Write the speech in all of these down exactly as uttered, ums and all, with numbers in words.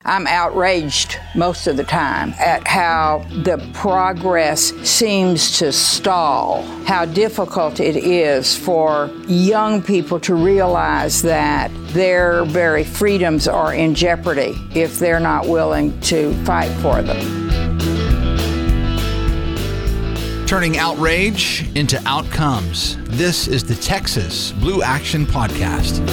I'm outraged most of the time at how the progress seems to stall, how difficult it is for young people to realize that their very freedoms are in jeopardy if they're not willing to fight for them. Turning outrage into outcomes. This is the Texas Blue Action Podcast.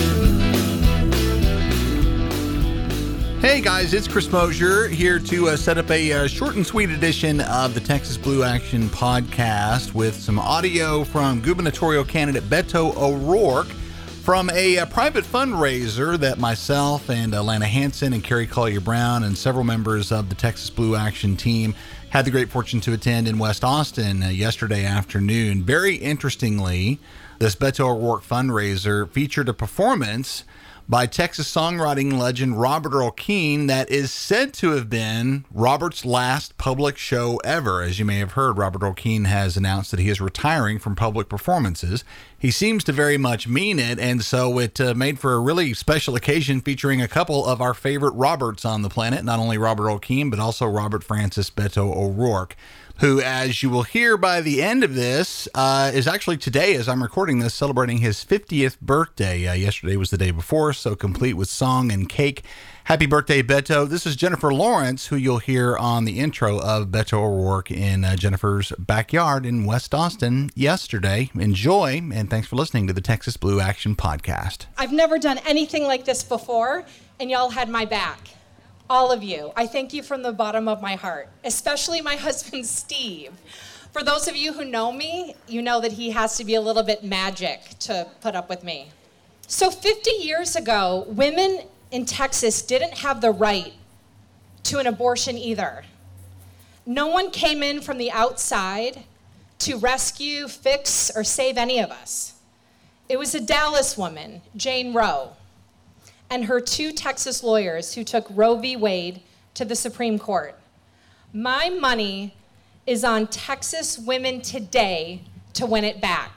Hey guys, it's Chris Mosier here to uh, set up a uh, short and sweet edition of the Texas Blue Action Podcast with some audio from gubernatorial candidate Beto O'Rourke from a, a private fundraiser that myself and Alana Hansen and Carrie Collier-Brown and several members of the Texas Blue Action team had the great fortune to attend in West Austin uh, yesterday afternoon. Very interestingly, this Beto O'Rourke fundraiser featured a performance by Texas songwriting legend Robert Earl Keen that is said to have been Robert's last public show ever. As you may have heard, Robert Earl Keen has announced that he is retiring from public performances. He seems to very much mean it, and so it uh, made for a really special occasion featuring a couple of our favorite Roberts on the planet, not only Robert Earl Keen, but also Robert Francis Beto O'Rourke, who, as you will hear by the end of this, uh, is actually today, as I'm recording this, celebrating his fiftieth birthday. Uh, yesterday was the day before, so complete with song and cake. Happy birthday, Beto. This is Jennifer Lawrence, who you'll hear on the intro of Beto O'Rourke in uh, Jennifer's backyard in West Austin yesterday. Enjoy, and thanks for listening to the Texas Blue Action Podcast. I've never done anything like this before, and y'all had my back. All of you. I thank you from the bottom of my heart, especially my husband, Steve. For those of you who know me, you know that he has to be a little bit magic to put up with me. So fifty years ago, women in Texas didn't have the right to an abortion either. No one came in from the outside to rescue, fix, or save any of us. It was a Dallas woman, Jane Roe, and her two Texas lawyers who took Roe v. Wade to the Supreme Court. My money is on Texas women today to win it back.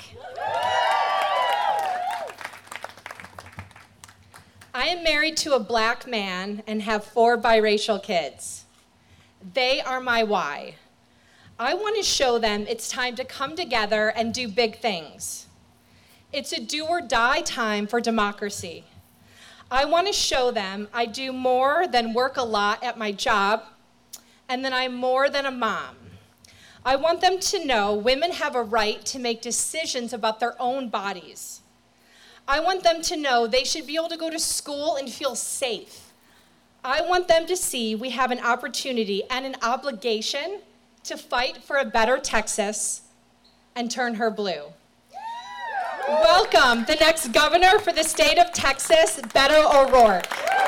I am married to a black man and have four biracial kids. They are my why. I want to show them it's time to come together and do big things. It's a do or die time for democracy. I want to show them I do more than work a lot at my job, and that I'm more than a mom. I want them to know women have a right to make decisions about their own bodies. I want them to know they should be able to go to school and feel safe. I want them to see we have an opportunity and an obligation to fight for a better Texas and turn her blue. Welcome, the next governor for the state of Texas, Beto O'Rourke.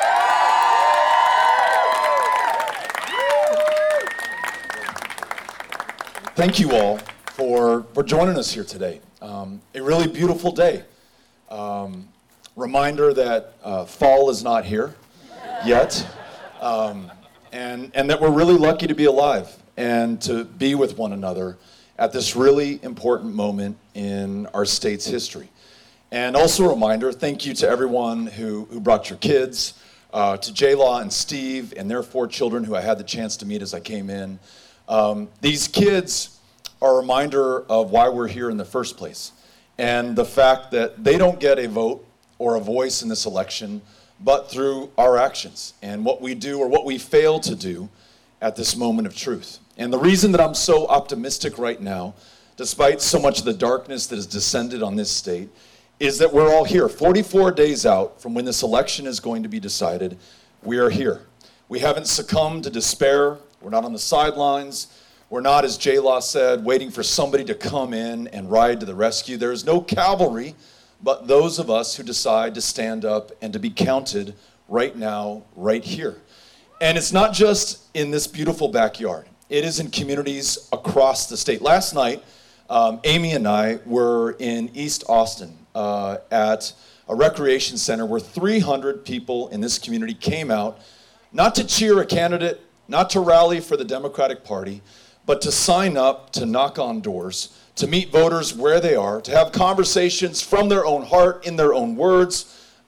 Thank you all for, for joining us here today. Um, a really beautiful day. Um, reminder that uh, fall is not here yet, um, and, and that we're really lucky to be alive and to be with one another at this really important moment in our state's history. And also a reminder, thank you to everyone who, who brought your kids, uh, to J-Law and Steve and their four children who I had the chance to meet as I came in. Um, these kids are a reminder of why we're here in the first place, and the fact that they don't get a vote or a voice in this election, but through our actions and what we do or what we fail to do at this moment of truth. And the reason that I'm so optimistic right now, despite so much of the darkness that has descended on this state, is that we're all here. forty-four days out from when this election is going to be decided, we are here. We haven't succumbed to despair. We're not on the sidelines. We're not, as J-Law said, waiting for somebody to come in and ride to the rescue. There is no cavalry, but those of us who decide to stand up and to be counted right now, right here. And it's not just in this beautiful backyard. It is in communities across the state. Last night, um, Amy and I were in East Austin uh, at a recreation center where three hundred people in this community came out, not to cheer a candidate, not to rally for the Democratic Party, but to sign up, to knock on doors, to meet voters where they are, to have conversations from their own heart, in their own words,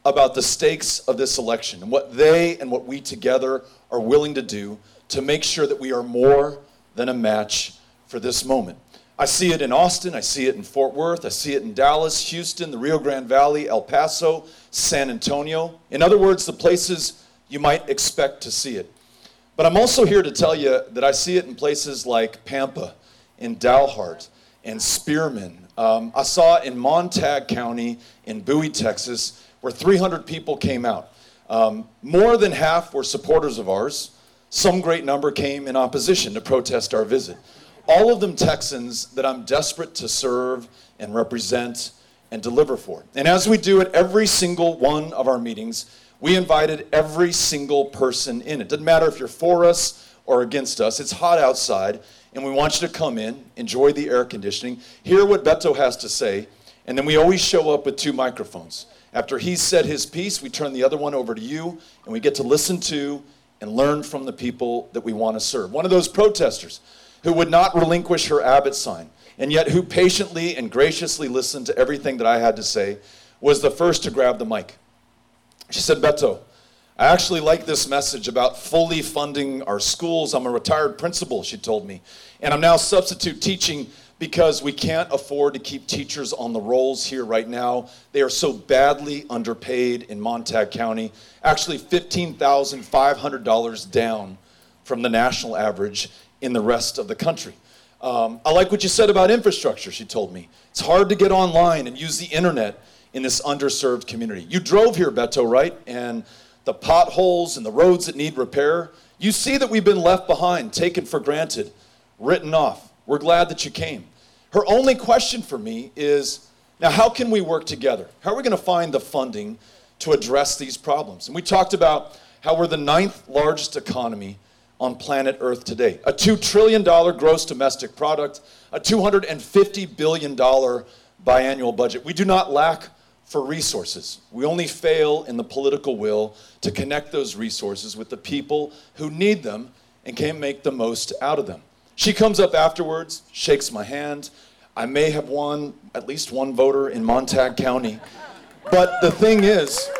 about the stakes of this election and what they and what we together are willing to do to make sure that we are more than a match for this moment. I see it in Austin, I see it in Fort Worth, I see it in Dallas, Houston, the Rio Grande Valley, El Paso, San Antonio. In other words, the places you might expect to see it. But I'm also here to tell you that I see it in places like Pampa, in Dalhart, and Spearman. Um, I saw it in Montague County, in Bowie, Texas, where three hundred people came out. Um, more than half were supporters of ours. Some great number came in opposition to protest our visit. All of them Texans that I'm desperate to serve and represent and deliver for. And as we do at every single one of our meetings, we invited every single person in. It doesn't matter if you're for us or against us. It's hot outside, and we want you to come in, enjoy the air conditioning, hear what Beto has to say, and then we always show up with two microphones. After he's said his piece, we turn the other one over to you, and we get to listen to and learn from the people that we want to serve. One of those protesters who would not relinquish her Abbott sign, and yet who patiently and graciously listened to everything that I had to say, was the first to grab the mic. She said, Beto, I actually like this message about fully funding our schools. I'm a retired principal, she told me, and I'm now substitute teaching because we can't afford to keep teachers on the rolls here right now. They are so badly underpaid in Montague County, actually fifteen thousand five hundred dollars down from the national average in the rest of the country. Um, I like what you said about infrastructure, she told me. It's hard to get online and use the internet in this underserved community. You drove here, Beto, right? And the potholes and the roads that need repair, you see that we've been left behind, taken for granted, written off. We're glad that you came. Her only question for me is, now how can we work together? How are we going to find the funding to address these problems? And we talked about how we're the ninth largest economy on planet Earth today. A two trillion dollars gross domestic product, a two hundred fifty billion dollars biannual budget. We do not lack for resources. We only fail in the political will to connect those resources with the people who need them and can make the most out of them. She comes up afterwards, shakes my hand. I may have won at least one voter in Montague County. But the thing is,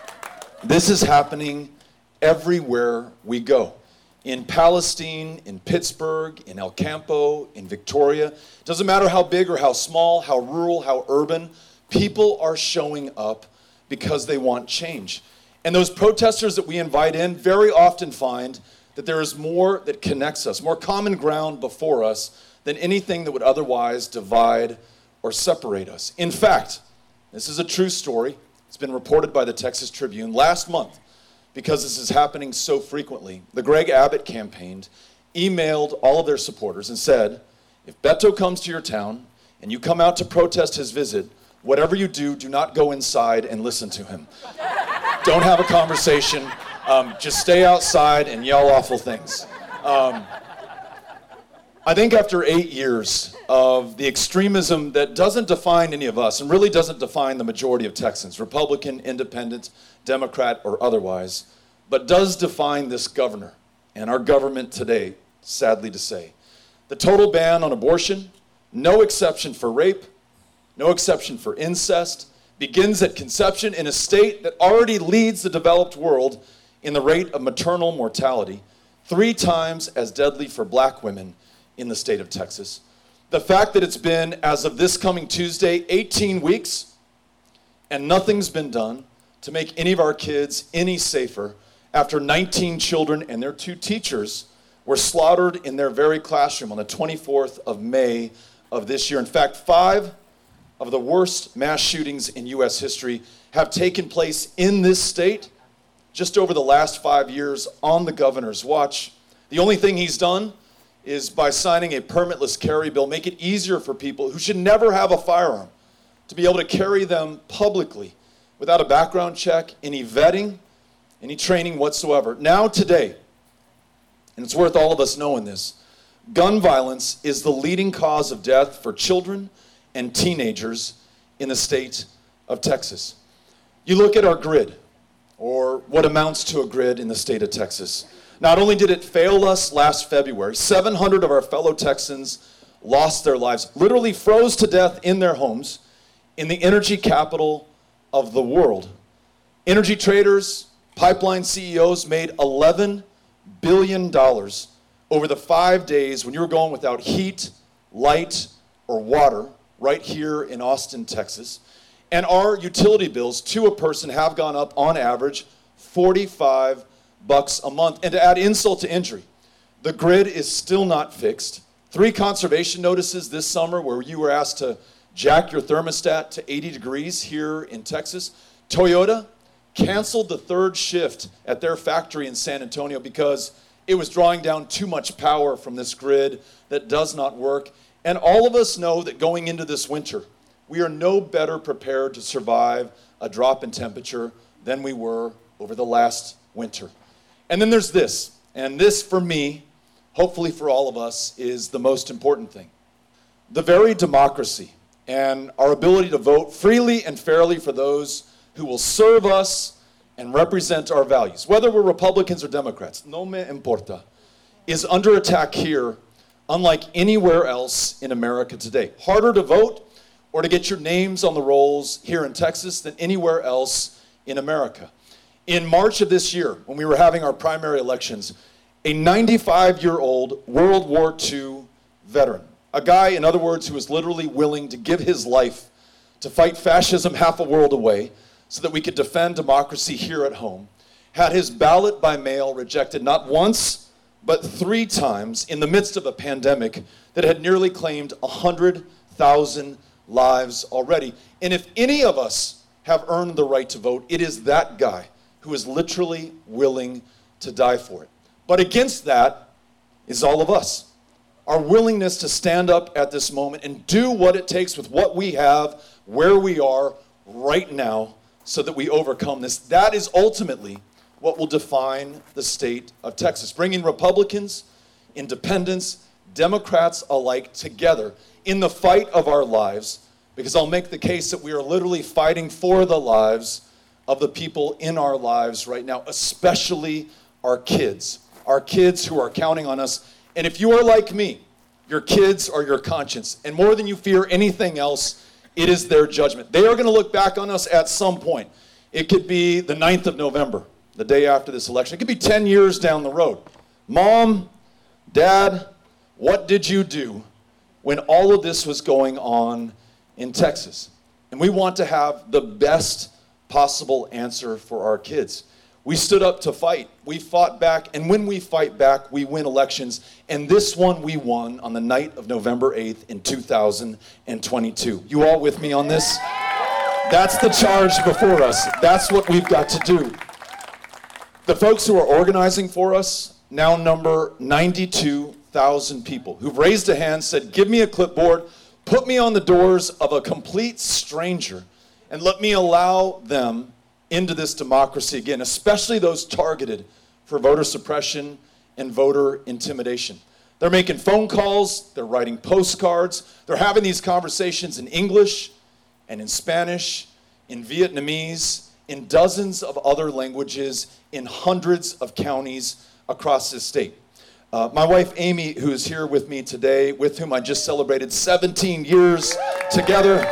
this is happening everywhere we go. In Palestine, in Pittsburgh, in El Campo, in Victoria. Doesn't matter how big or how small, how rural, how urban, people are showing up because they want change. And those protesters that we invite in very often find that there is more that connects us, more common ground before us than anything that would otherwise divide or separate us. In fact, this is a true story. It's been reported by the Texas Tribune. Last month, because this is happening so frequently, the Greg Abbott campaign emailed all of their supporters and said, if Beto comes to your town and you come out to protest his visit, whatever you do, do not go inside and listen to him. Don't have a conversation. Um, just stay outside and yell awful things. Um, I think after eight years of the extremism that doesn't define any of us and really doesn't define the majority of Texans, Republican, Independent, Democrat, or otherwise, but does define this governor and our government today, sadly to say. The total ban on abortion, no exception for rape, no exception for incest, begins at conception in a state that already leads the developed world in the rate of maternal mortality, three times as deadly for black women in the state of Texas. The fact that it's been, as of this coming Tuesday, eighteen weeks, and nothing's been done to make any of our kids any safer after nineteen children and their two teachers were slaughtered in their very classroom on the twenty-fourth of May of this year. In fact, five of the worst mass shootings in U S history have taken place in this state just over the last five years on the governor's watch. The only thing he's done is by signing a permitless carry bill, make it easier for people who should never have a firearm to be able to carry them publicly without a background check, any vetting, any training whatsoever. Now today, and it's worth all of us knowing this, gun violence is the leading cause of death for children and teenagers in the state of Texas. You look at our grid, or what amounts to a grid in the state of Texas. Not only did it fail us last February, seven hundred of our fellow Texans lost their lives, literally froze to death in their homes in the energy capital of the world. Energy traders, pipeline C E Os made eleven billion dollars over the five days when you were going without heat, light, or water right here in Austin, Texas. And our utility bills to a person have gone up on average forty-five bucks a month. And to add insult to injury, the grid is still not fixed. Three conservation notices this summer where you were asked to jack your thermostat to eighty degrees here in Texas. Toyota canceled the third shift at their factory in San Antonio because it was drawing down too much power from this grid that does not work. And all of us know that going into this winter, we are no better prepared to survive a drop in temperature than we were over the last winter. And then there's this, and this for me, hopefully for all of us, is the most important thing. The very democracy and our ability to vote freely and fairly for those who will serve us and represent our values, whether we're Republicans or Democrats, no me importa, is under attack here, unlike anywhere else in America today. Harder to vote or to get your names on the rolls here in Texas than anywhere else in America. In March of this year, when we were having our primary elections, a ninety-five-year-old World War Two veteran, a guy, in other words, who was literally willing to give his life to fight fascism half a world away so that we could defend democracy here at home, had his ballot by mail rejected not once, but three times in the midst of a pandemic that had nearly claimed one hundred thousand lives already. And if any of us have earned the right to vote, it is that guy who is literally willing to die for it. But against that is all of us. Our willingness to stand up at this moment and do what it takes with what we have, where we are right now, so that we overcome this. That is ultimately what will define the state of Texas, bringing Republicans, independents, Democrats alike together in the fight of our lives, because I'll make the case that we are literally fighting for the lives of the people in our lives right now, especially our kids, our kids who are counting on us. And if you are like me, your kids are your conscience. And more than you fear anything else, it is their judgment. They are going to look back on us at some point. It could be the ninth of November, the day after this election. It could be ten years down the road. Mom, Dad, what did you do when all of this was going on in Texas? And we want to have the best possible answer for our kids. We stood up to fight. We fought back, and when we fight back, we win elections. And this one we won on the night of November eighth in two thousand twenty-two. You all with me on this? That's the charge before us. That's what we've got to do. The folks who are organizing for us now number ninety-two thousand people who've raised a hand, said, give me a clipboard, put me on the doors of a complete stranger, and let me allow them into this democracy again, especially those targeted for voter suppression and voter intimidation. They're making phone calls, they're writing postcards, they're having these conversations in English and in Spanish, in Vietnamese, in dozens of other languages, in hundreds of counties across this state. Uh, my wife Amy, who is here with me today, with whom I just celebrated seventeen years together,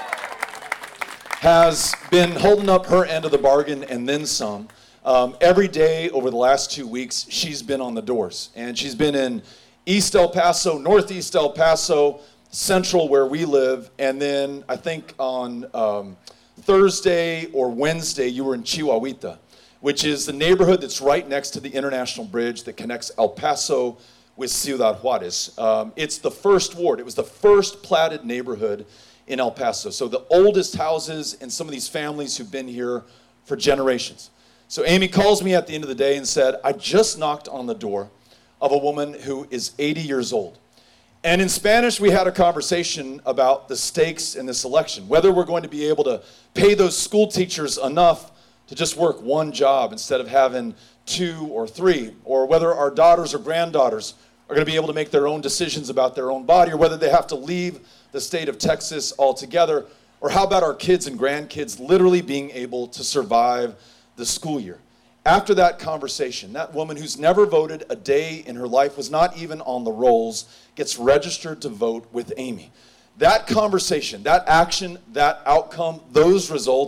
has been holding up her end of the bargain and then some. Um, every day over the last two weeks, she's been on the doors. And she's been in East El Paso, Northeast El Paso, Central where we live. And then I think on um, Thursday or Wednesday, you were in Chihuahuita, which is the neighborhood that's right next to the International Bridge that connects El Paso with Ciudad Juarez. Um, it's the first ward. It was the first platted neighborhood in El Paso. So the oldest houses and some of these families who've been here for generations. So Amy calls me at the end of the day and said, I just knocked on the door of a woman who is eighty years old. And in Spanish, we had a conversation about the stakes in this election, whether we're going to be able to pay those school teachers enough to just work one job instead of having two or three, or whether our daughters or granddaughters are going to be able to make their own decisions about their own body, or whether they have to leave the state of Texas altogether, or how about our kids and grandkids literally being able to survive the school year. After that conversation, that woman who's never voted a day in her life, was not even on the rolls, gets registered to vote with Amy. That conversation, that action, that outcome, those results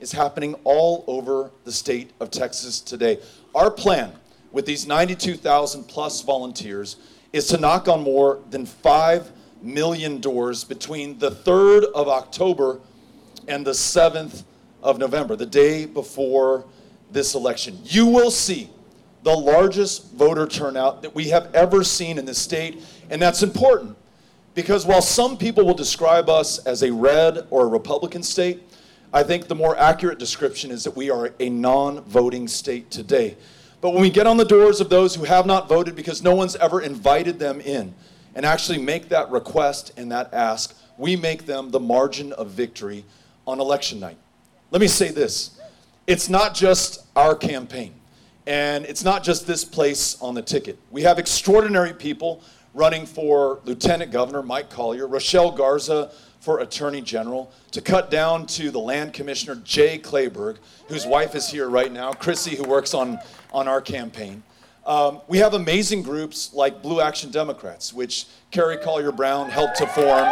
is happening all over the state of Texas today. Our plan with these ninety-two thousand plus volunteers is to knock on more than five million doors between the third of October and the seventh of November, the day before this election. You will see the largest voter turnout that we have ever seen in this state, and that's important because while some people will describe us as a red or a Republican state, I think the more accurate description is that we are a non-voting state today. But when we get on the doors of those who have not voted because no one's ever invited them in and actually make that request and that ask, we make them the margin of victory on election night. Let me say this. It's not just our campaign, and it's not just this place on the ticket. We have extraordinary people running for Lieutenant Governor Mike Collier, Rochelle Garza for Attorney General, to cut down to the Land Commissioner Jay Clayburgh, whose wife is here right now, Chrissy, who works on, on our campaign. Um, we have amazing groups like Blue Action Democrats, which Carrie Collier Brown helped to form.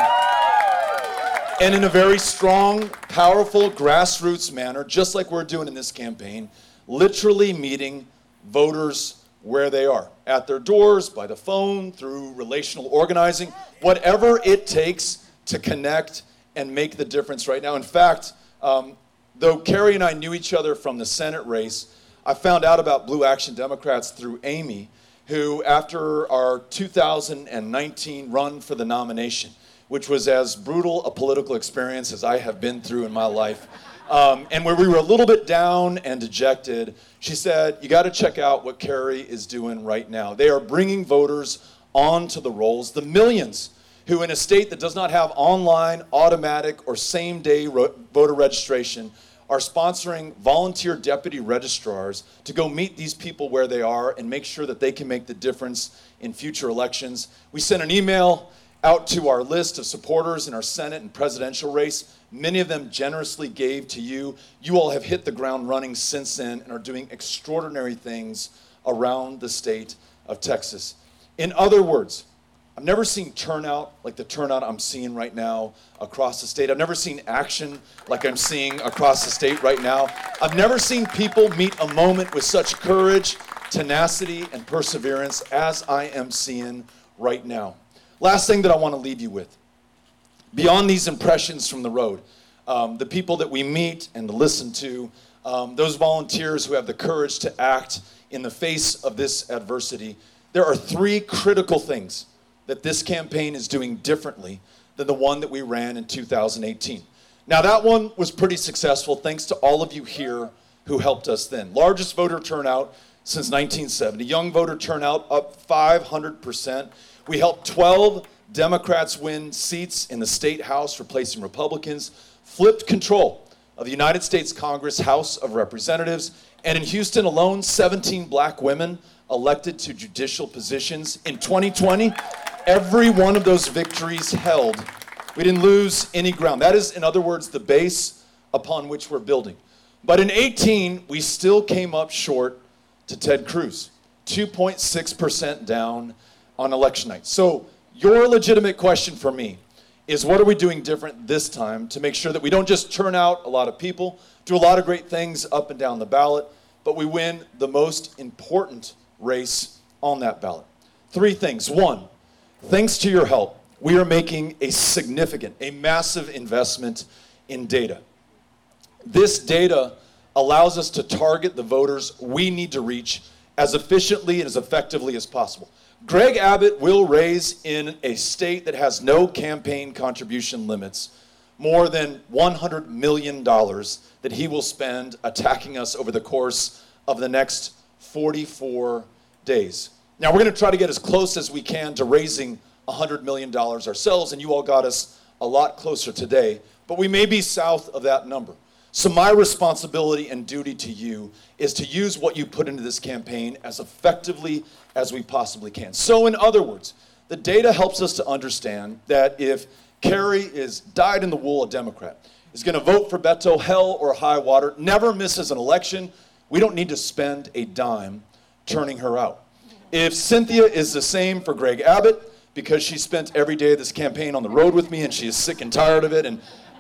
And in a very strong, powerful, grassroots manner, just like we're doing in this campaign, literally meeting voters where they are, at their doors, by the phone, through relational organizing, whatever it takes to connect and make the difference right now. In fact, um, though Carrie and I knew each other from the Senate race, I found out about Blue Action Democrats through Amy, who after our two thousand nineteen run for the nomination, which was as brutal a political experience as I have been through in my life, um, and where we were a little bit down and dejected, she said, you got to check out what Carrie is doing right now. They are bringing voters onto the rolls, the millions who in a state that does not have online, automatic, or same-day ro- voter registration are sponsoring volunteer deputy registrars to go meet these people where they are and make sure that they can make the difference in future elections. We sent an email out to our list of supporters in our Senate and presidential race. Many of them generously gave to you. You all have hit the ground running since then and are doing extraordinary things around the state of Texas. In other words, I've never seen turnout like the turnout I'm seeing right now across the state. I've never seen action like I'm seeing across the state right now. I've never seen people meet a moment with such courage, tenacity, and perseverance as I am seeing right now. Last thing that I want to leave you with. Beyond these impressions from the road, um, the people that we meet and to listen to, um, those volunteers who have the courage to act in the face of this adversity, there are three critical things that this campaign is doing differently than the one that we ran in two thousand eighteen. Now that one was pretty successful thanks to all of you here who helped us then. Largest voter turnout since nineteen seventy. Young voter turnout up five hundred percent. We helped twelve Democrats win seats in the state house, replacing Republicans, flipped control of the United States Congress House of Representatives, and in Houston alone, seventeen black women elected to judicial positions. In twenty twenty, every one of those victories held. We didn't lose any ground. That is, in other words, the base upon which we're building. But in eighteen, we still came up short to Ted Cruz, two point six percent down on election night. So your legitimate question for me is, what are we doing different this time to make sure that we don't just turn out a lot of people, do a lot of great things up and down the ballot, but we win the most important race on that ballot? Three things. One, thanks to your help, we are making a significant, a massive investment in data. This data allows us to target the voters we need to reach as efficiently and as effectively as possible. Greg Abbott will raise, in a state that has no campaign contribution limits, more than one hundred million dollars that he will spend attacking us over the course of the next forty-four days. Now, we're going to try to get as close as we can to raising one hundred million dollars ourselves, and you all got us a lot closer today, but we may be south of that number. So my responsibility and duty to you is to use what you put into this campaign as effectively as we possibly can. So in other words, the data helps us to understand that if Carrie is dyed-in-the-wool a Democrat, is going to vote for Beto hell or high water, never misses an election, we don't need to spend a dime turning her out. If Cynthia is the same for Greg Abbott, because she spent every day of this campaign on the road with me and she is sick and tired of it, and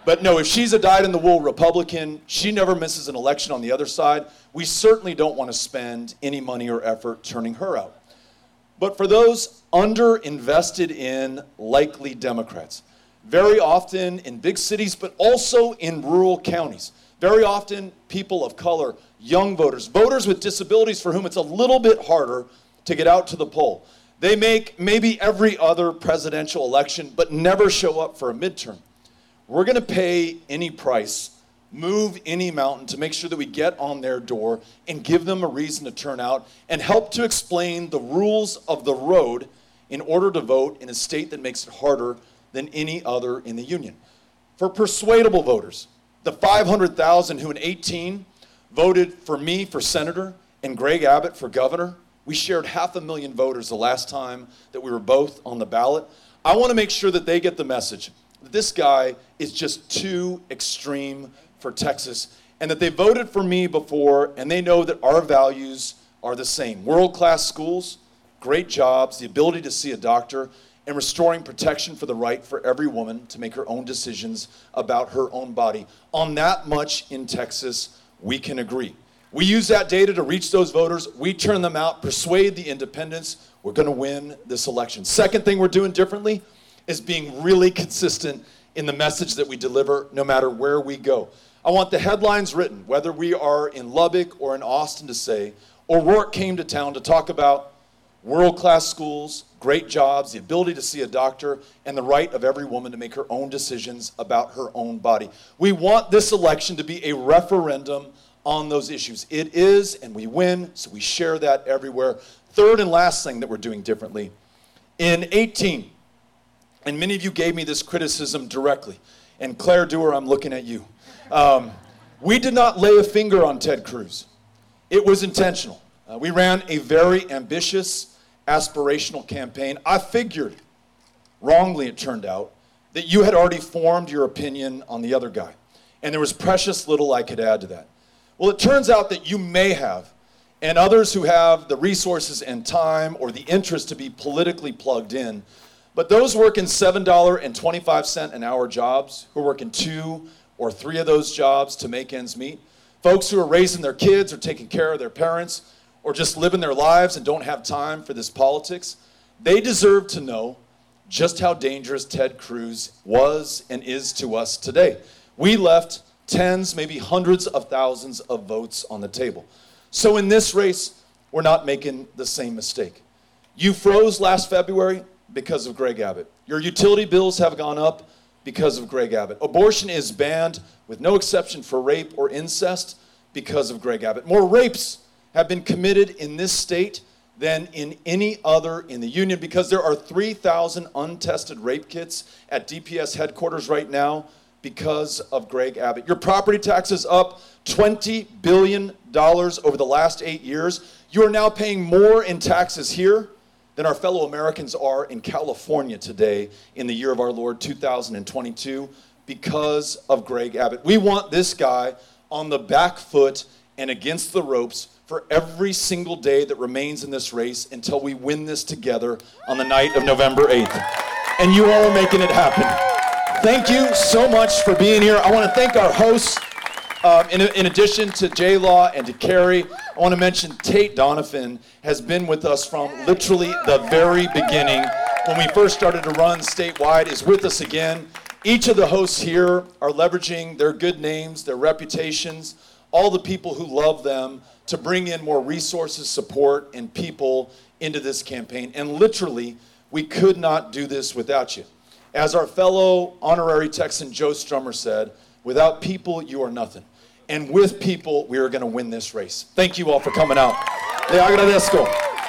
But no, if she's a dyed-in-the-wool Republican, she never misses an election on the other side. We certainly don't want to spend any money or effort turning her out. But for those under-invested in likely Democrats, very often in big cities, but also in rural counties, very often people of color, young voters, voters with disabilities for whom it's a little bit harder to get out to the poll. They make maybe every other presidential election, but never show up for a midterm. We're going to pay any price, move any mountain to make sure that we get on their door and give them a reason to turn out and help to explain the rules of the road in order to vote in a state that makes it harder than any other in the union. For persuadable voters, the five hundred thousand who in eighteen voted for me for senator and Greg Abbott for governor, we shared half a million voters the last time that we were both on the ballot. I want to make sure that they get the message that this guy is just too extreme for Texas, and that they voted for me before, and they know that our values are the same. World-class schools, great jobs, the ability to see a doctor, and restoring protection for the right for every woman to make her own decisions about her own body. On that much in Texas, we can agree. We use that data to reach those voters. We turn them out, persuade the independents. We're going to win this election. Second thing we're doing differently is being really consistent in the message that we deliver no matter where we go. I want the headlines written, whether we are in Lubbock or in Austin, to say, O'Rourke came to town to talk about world-class schools, great jobs, the ability to see a doctor, and the right of every woman to make her own decisions about her own body. We want this election to be a referendum on those issues. It is, and we win, so we share that everywhere. Third and last thing that we're doing differently. In eighteen, and many of you gave me this criticism directly, and Claire Dewar, I'm looking at you. Um, we did not lay a finger on Ted Cruz. It was intentional. Uh, we ran a very ambitious, aspirational campaign. I figured, wrongly it turned out, that you had already formed your opinion on the other guy, and there was precious little I could add to that. Well, it turns out that you may have, and others who have the resources and time or the interest to be politically plugged in, but those working seven dollars and twenty-five cents an hour jobs, who are working two or three of those jobs to make ends meet, folks who are raising their kids or taking care of their parents or just living their lives and don't have time for this politics, they deserve to know just how dangerous Ted Cruz was and is to us today. We left tens, maybe hundreds of thousands of votes on the table. So in this race, we're not making the same mistake. You froze last February because of Greg Abbott. Your utility bills have gone up because of Greg Abbott. Abortion is banned with no exception for rape or incest because of Greg Abbott. More rapes have been committed in this state than in any other in the union because there are three thousand untested rape kits at D P S headquarters right now because of Greg Abbott. Your property tax is up twenty billion dollars over the last eight years. You are now paying more in taxes here than our fellow Americans are in California today in the year of our Lord two thousand twenty-two because of Greg Abbott. We want this guy on the back foot and against the ropes for every single day that remains in this race until we win this together on the night of November eighth. And you all are making it happen. Thank you so much for being here. I want to thank our hosts. Um, in, in addition to J-Law and to Carrie, I want to mention Tate Donovan has been with us from literally the very beginning. When we first started to run statewide, is with us again. Each of the hosts here are leveraging their good names, their reputations, all the people who love them to bring in more resources, support, and people into this campaign. And literally, we could not do this without you. As our fellow honorary Texan Joe Strummer said, without people, you are nothing. And with people, we are going to win this race. Thank you all for coming out. Le agradezco.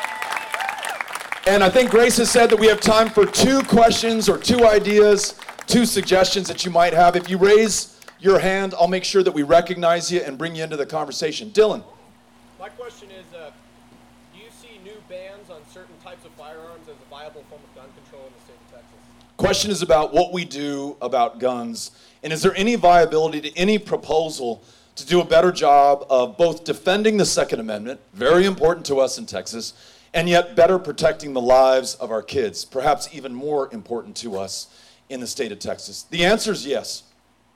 And I think Grace has said that we have time for two questions or two ideas, two suggestions that you might have. If you raise your hand, I'll make sure that we recognize you and bring you into the conversation. Dylan. My question is, uh, do you see new bans on certain types of firearms as a viable form of gun control in the state of Texas? Question is about what we do about guns. And is there any viability to any proposal to do a better job of both defending the Second Amendment, very important to us in Texas, and yet better protecting the lives of our kids, perhaps even more important to us in the state of Texas? The answer is yes.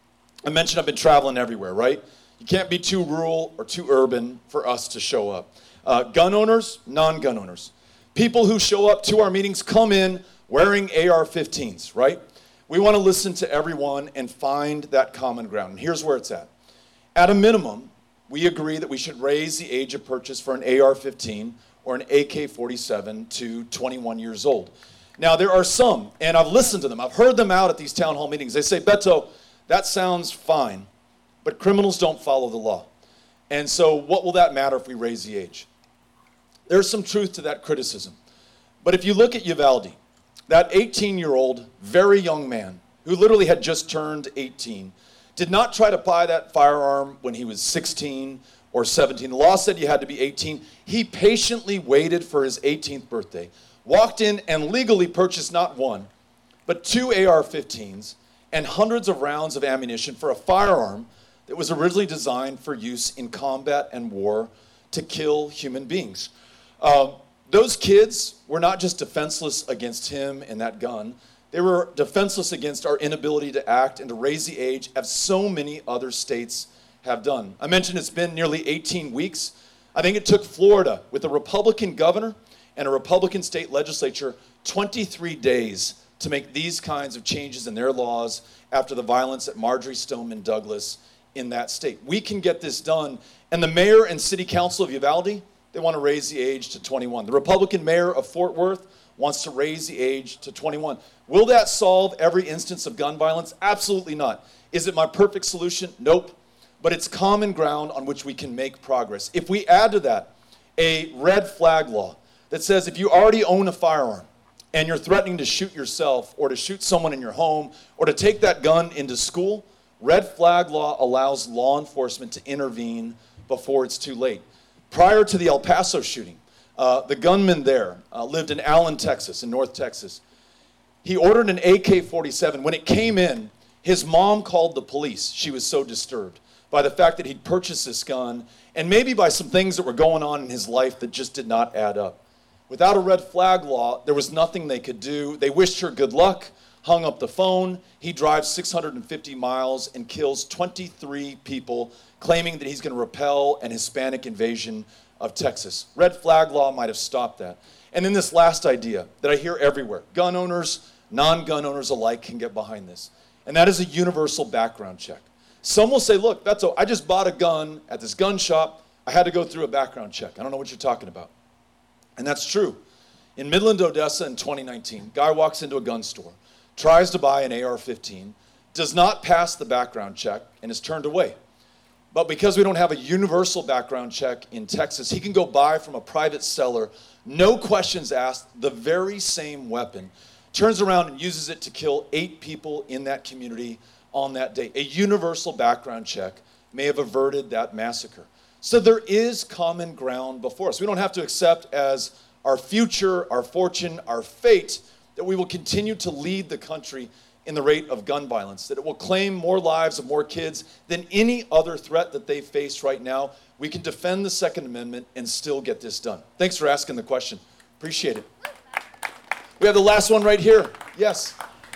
I mentioned I've been traveling everywhere, right? You can't be too rural or too urban for us to show up. Uh, gun owners, non-gun owners. People who show up to our meetings come in wearing A R fifteens, right? We want to listen to everyone and find that common ground. And here's where it's at. At a minimum, we agree that we should raise the age of purchase for an A R fifteen or an A K forty-seven to twenty-one years old. Now, there are some, and I've listened to them. I've heard them out at these town hall meetings. They say, Beto, that sounds fine, but criminals don't follow the law. And so what will that matter if we raise the age? There's some truth to that criticism. But if you look at Uvalde, that eighteen-year-old, very young man who literally had just turned eighteen, did not try to buy that firearm when he was sixteen or seventeen. The law said you had to be eighteen. He patiently waited for his eighteenth birthday, walked in and legally purchased not one, but two A R fifteens and hundreds of rounds of ammunition for a firearm that was originally designed for use in combat and war to kill human beings. Uh, those kids were not just defenseless against him and that gun. They were defenseless against our inability to act and to raise the age, as so many other states have done. I mentioned it's been nearly eighteen weeks. I think it took Florida, with a Republican governor and a Republican state legislature, twenty-three days to make these kinds of changes in their laws after the violence at Marjory Stoneman Douglas in that state. We can get this done. And the mayor and city council of Uvalde, they want to raise the age to twenty-one. The Republican mayor of Fort Worth wants to raise the age to twenty-one. Will that solve every instance of gun violence? Absolutely not. Is it my perfect solution? Nope. But it's common ground on which we can make progress. If we add to that a red flag law that says if you already own a firearm and you're threatening to shoot yourself or to shoot someone in your home or to take that gun into school, red flag law allows law enforcement to intervene before it's too late. Prior to the El Paso shooting, uh, the gunman there uh, lived in Allen, Texas, in North Texas. He ordered an A K forty-seven. When it came in, his mom called the police. She was so disturbed by the fact that he'd purchased this gun and maybe by some things that were going on in his life that just did not add up. Without a red flag law, there was nothing they could do. They wished her good luck, hung up the phone. He drives six hundred fifty miles and kills twenty-three people, claiming that he's going to repel an Hispanic invasion of Texas. Red flag law might have stopped that. And then this last idea that I hear everywhere, gun owners, non-gun owners alike can get behind this, and that is a universal background check. Some will say, look, that's a, I just bought a gun at this gun shop. I had to go through a background check. I don't know what you're talking about. And that's true. In Midland, Odessa in twenty nineteen, guy walks into a gun store, tries to buy an A R fifteen, does not pass the background check, and is turned away. But because we don't have a universal background check in Texas, he can go buy from a private seller, no questions asked, the very same weapon, turns around and uses it to kill eight people in that community on that day. A universal background check may have averted that massacre. So there is common ground before us. We don't have to accept as our future, our fortune, our fate, that we will continue to lead the country in the rate of gun violence, that it will claim more lives of more kids than any other threat that they face right now. We can defend the Second Amendment and still get this done. Thanks for asking the question. Appreciate it. We have the last one right here. Yes.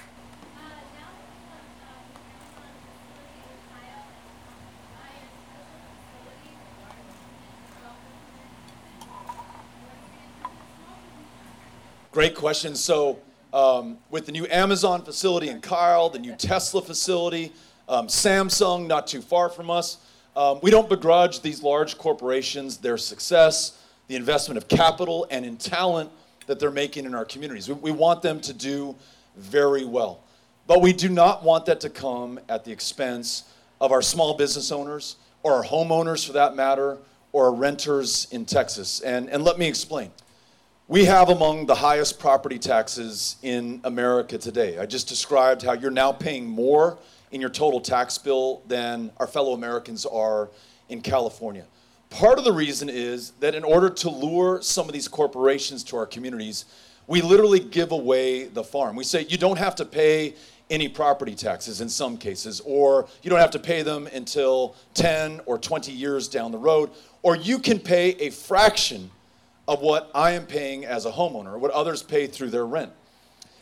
Great question. So um, with the new Amazon facility in Kyle, the new Tesla facility, um, Samsung not too far from us, um, we don't begrudge these large corporations their success, the investment of capital and in talent that they're making in our communities. We, we want them to do very well. But we do not want that to come at the expense of our small business owners or our homeowners for that matter, or our renters in Texas. And, and let me explain. We have among the highest property taxes in America today. I just described how you're now paying more in your total tax bill than our fellow Americans are in California. Part of the reason is that in order to lure some of these corporations to our communities, we literally give away the farm. We say you don't have to pay any property taxes in some cases, or you don't have to pay them until ten or twenty years down the road, or you can pay a fraction of what I am paying as a homeowner, or what others pay through their rent.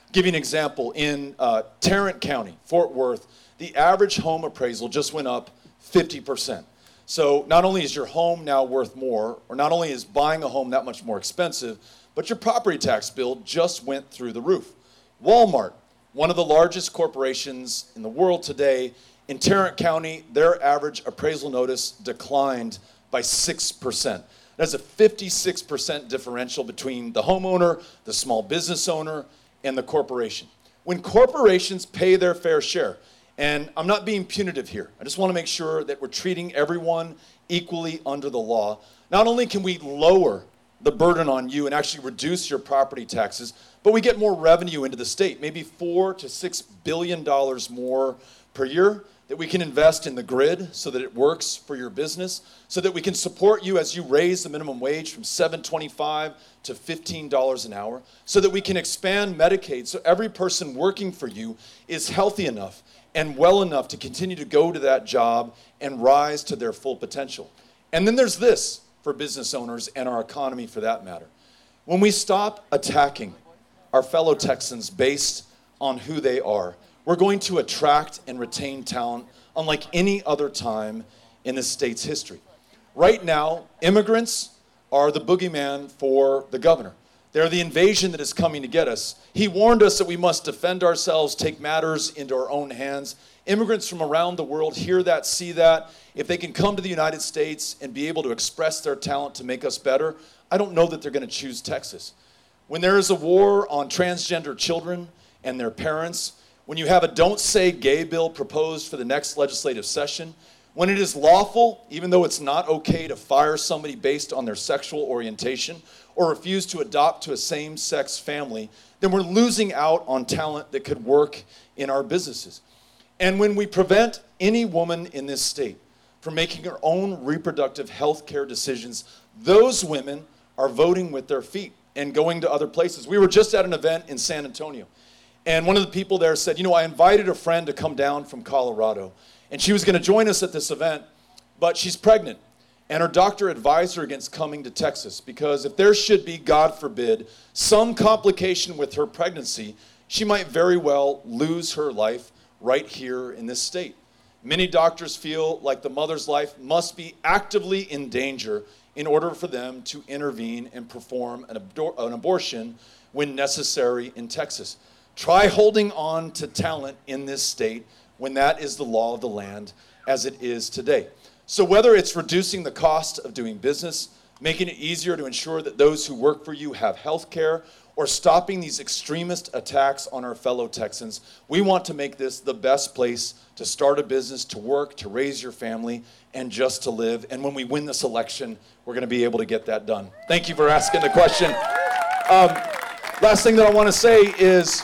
Give you an example. In uh, Tarrant County, Fort Worth, the average home appraisal just went up fifty percent. So not only is your home now worth more, or not only is buying a home that much more expensive, but your property tax bill just went through the roof. Walmart, one of the largest corporations in the world today, in Tarrant County, their average appraisal notice declined by six percent. That's a fifty-six percent differential between the homeowner, the small business owner, and the corporation. When corporations pay their fair share, and I'm not being punitive here, I just want to make sure that we're treating everyone equally under the law. Not only can we lower the burden on you and actually reduce your property taxes, but we get more revenue into the state, maybe four to six billion dollars more per year that we can invest in the grid so that it works for your business, so that we can support you as you raise the minimum wage from seven twenty-five to fifteen dollars an hour, so that we can expand Medicaid so every person working for you is healthy enough and well enough to continue to go to that job and rise to their full potential. And then there's this for business owners and our economy for that matter. When we stop attacking our fellow Texans based on who they are, we're going to attract and retain talent unlike any other time in the state's history. Right now, immigrants are the boogeyman for the governor. They're the invasion that is coming to get us. He warned us that we must defend ourselves, take matters into our own hands. Immigrants from around the world hear that, see that. If they can come to the United States and be able to express their talent to make us better, I don't know that they're going to choose Texas. When there is a war on transgender children and their parents, when you have a Don't Say Gay bill proposed for the next legislative session, when it is lawful, even though it's not okay to fire somebody based on their sexual orientation or refuse to adopt to a same-sex family, then we're losing out on talent that could work in our businesses. And when we prevent any woman in this state from making her own reproductive health care decisions, those women are voting with their feet and going to other places. We were just at an event in San Antonio. And one of the people there said, you know, I invited a friend to come down from Colorado, and she was going to join us at this event, but she's pregnant. And her doctor advised her against coming to Texas because if there should be, God forbid, some complication with her pregnancy, she might very well lose her life right here in this state. Many doctors feel like the mother's life must be actively in danger in order for them to intervene and perform an, abor- an abortion when necessary in Texas. Try holding on to talent in this state when that is the law of the land as it is today. So whether it's reducing the cost of doing business, making it easier to ensure that those who work for you have health care, or stopping these extremist attacks on our fellow Texans, we want to make this the best place to start a business, to work, to raise your family, and just to live. And when we win this election, we're going to be able to get that done. Thank you for asking the question. Um, last thing that I want to say is,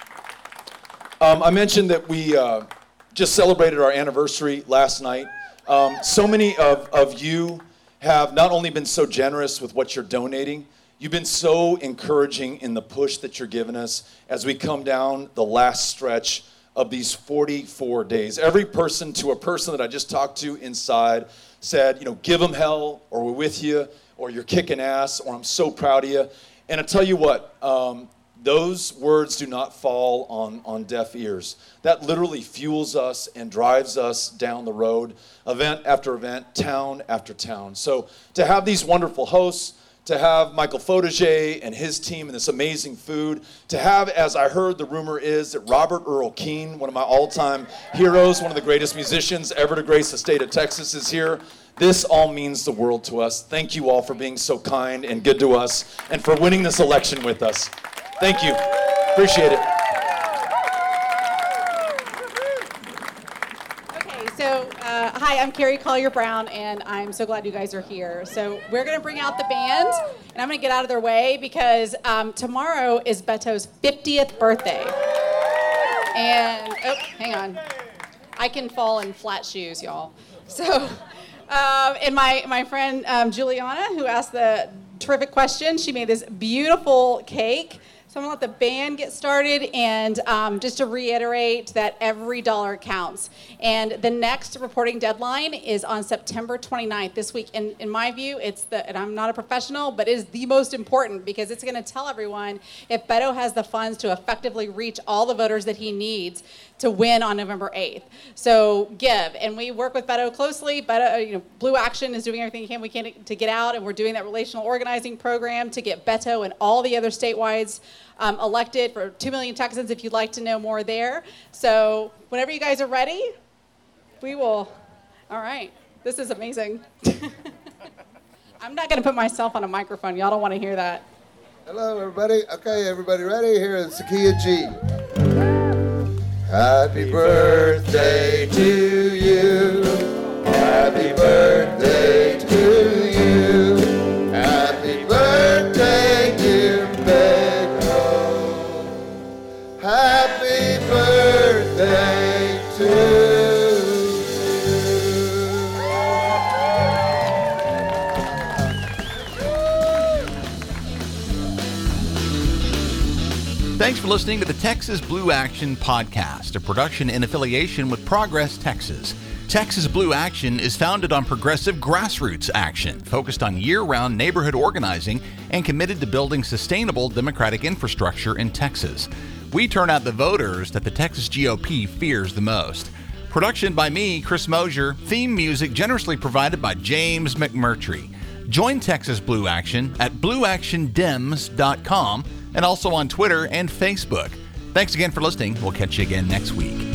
Um, I mentioned that we uh, just celebrated our anniversary last night. Um, so many of, of you have not only been so generous with what you're donating, you've been so encouraging in the push that you're giving us as we come down the last stretch of these forty-four days. Every person to a person that I just talked to inside said, you know, give them hell, or we're with you, or you're kicking ass, or I'm so proud of you. And I tell you what, um, those words do not fall on, on deaf ears. That literally fuels us and drives us down the road, event after event, town after town. So to have these wonderful hosts, to have Michael Fotiger and his team and this amazing food, to have, as I heard the rumor is, that Robert Earl Keen, one of my all-time heroes, one of the greatest musicians ever to grace the state of Texas, is here. This all means the world to us. Thank you all for being so kind and good to us and for winning this election with us. Thank you. Appreciate it. Okay, so uh, hi, I'm Carrie Collier-Brown, and I'm so glad you guys are here. So we're going to bring out the band, and I'm going to get out of their way because um, tomorrow is Beto's fiftieth birthday. And, oh, hang on. I can fall in flat shoes, y'all. So, um, and my, my friend um, Juliana, who asked the terrific question, she made this beautiful cake. So I'm going to let the band get started, and um, just to reiterate that every dollar counts. And the next reporting deadline is on September twenty-ninth this week. And in my view, it's the, and I'm not a professional, but it is the most important because it's going to tell everyone if Beto has the funds to effectively reach all the voters that he needs to win on November eighth. So give, and we work with Beto closely. Beto, you know, Blue Action is doing everything he can we can to get out, and we're doing that relational organizing program to get Beto and all the other statewides um, elected for two million Texans. If you'd like to know more there, so whenever you guys are ready, we will. All right, this is amazing. I'm not going to put myself on a microphone. Y'all don't want to hear that. Hello, everybody. Okay, everybody ready? Here is Sakia G. Happy birthday to you. Happy birthday to you. Happy birthday, dear Beto. Happy birthday to you. Thanks for listening to the Texas Blue Action Podcast, a production in affiliation with Progress Texas. Texas Blue Action is founded on progressive grassroots action, focused on year-round neighborhood organizing and committed to building sustainable democratic infrastructure in Texas. We turn out the voters that the Texas G O P fears the most. Production by me, Chris Mosier. Theme music generously provided by James McMurtry. Join Texas Blue Action at blue action dems dot com and also on Twitter and Facebook. Thanks again for listening. We'll catch you again next week.